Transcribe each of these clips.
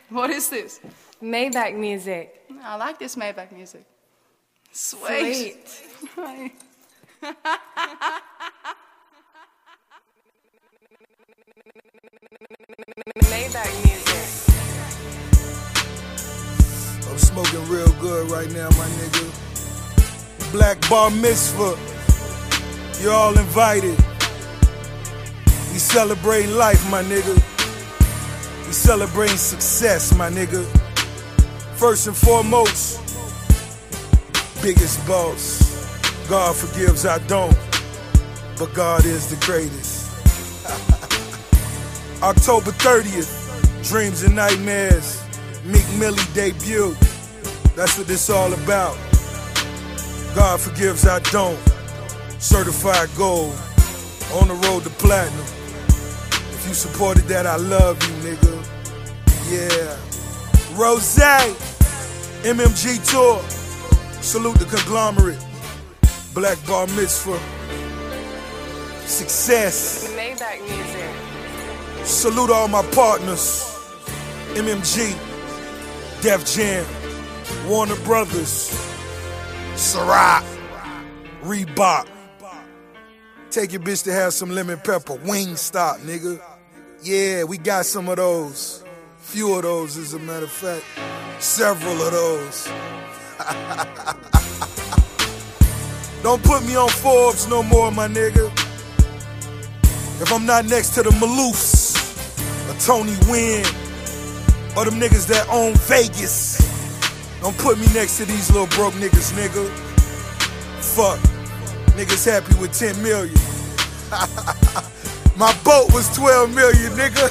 What is this? Maybach music. I like this Maybach music. Sweet. Maybach music. I'm smoking real good right now, my nigga. Black Bar Mitzvah. You're all invited. We celebrating life, my nigga. We celebrating success, my nigga. First and foremost, biggest boss. God forgives, I don't. But God is the greatest. October 30th, Dreams and Nightmares, Meek Millie debut. That's what this all about. God forgives, I don't. Certified gold, on the road to platinum. If you supported that, I love you, nigga. Yeah. Rose, MMG Tour. Salute the conglomerate. Black Bar Mitzvah. Success. Maybach music. Salute all my partners. MMG, Def Jam, Warner Brothers, Ciroc, Reebok. Take your bitch to have some lemon pepper. Wingstop, nigga. Yeah, we got some of those. Few of those, as a matter of fact. Several of those. Don't put me on Forbes no more, my nigga. If I'm not next to the Maloofs, or Tony Wynn, or them niggas that own Vegas, don't put me next to these little broke niggas, nigga. Fuck. Niggas happy with 10 million. My boat was 12 million, nigga.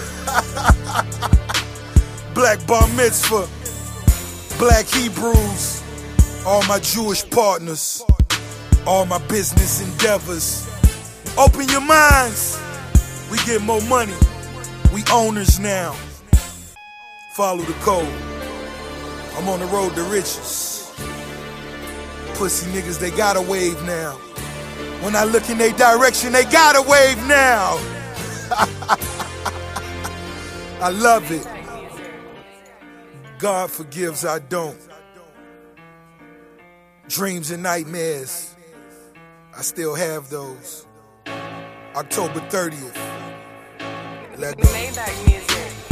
Black Bar Mitzvah, Black Hebrews, all my Jewish partners, all my business endeavors. Open your minds. We get more money. We owners now. Follow the code. I'm on the road to riches. Pussy niggas, they gotta wave now. When I look in their direction, they gotta wave now. I love it. God forgives, I don't. Dreams and nightmares, I still have those. October 30th. Let go. Maybach music.